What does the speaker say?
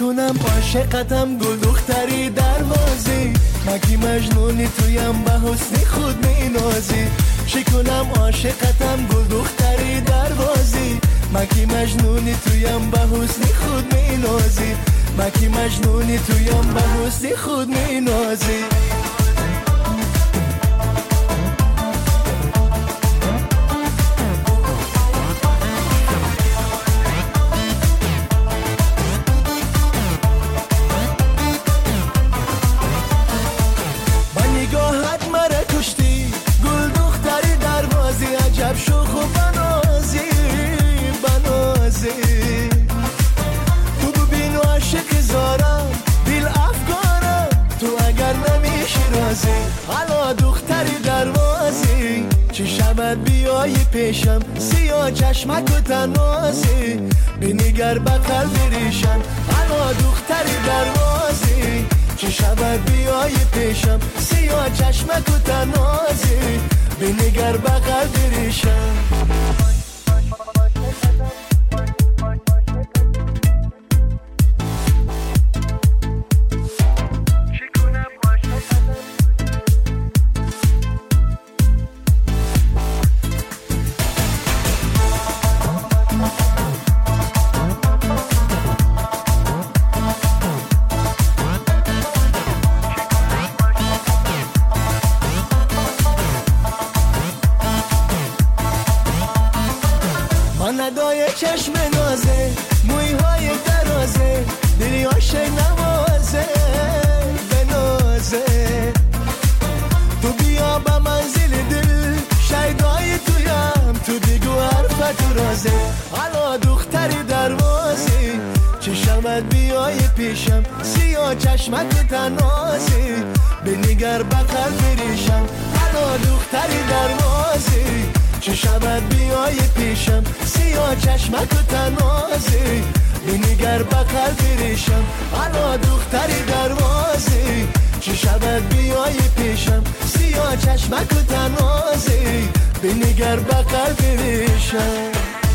کنم عاشقتم گل دختری دروازی، مگی مجنونی تویم به حسن خود می نازی. چی کنم عاشقتم گل دختری دروازی، مگی مجنونی تویم به حسن خود می نازی، مگی مجنونی تویم به حسن خود می نازی. شوخ و بنازی تو ببین و عشق زارم دل افکارم، تو اگر نمیشی رازی حالا دختری دروازی. چی شود بیایی پیشم سیاه چشمک و تنازی، بنگر به قلب ریشم حالا دختری دروازی. چی شود بیایی پیشم سیاه چشمک و تنازی، بنگر به قلب ریشم. ندای چشم نازه موی های درازه، دلی عاشق نوازه بنازه. تو بیا به منزل دل شیدای تویم، تو بگو حرفت و رازه حالا دختری دروازی. چه شود بیای پیشم سیاه چشمک و تنازی، بنگر به قلب ریشم حالا دختری دروازی. چه شود بیای پیشم سیاه چشمک و تنازی، بنگر به قلب ریشم حالا دختری دروازی. چه شود بیای پیشم سیاه چشمک و تنازی، بنگر به قلب ریشم.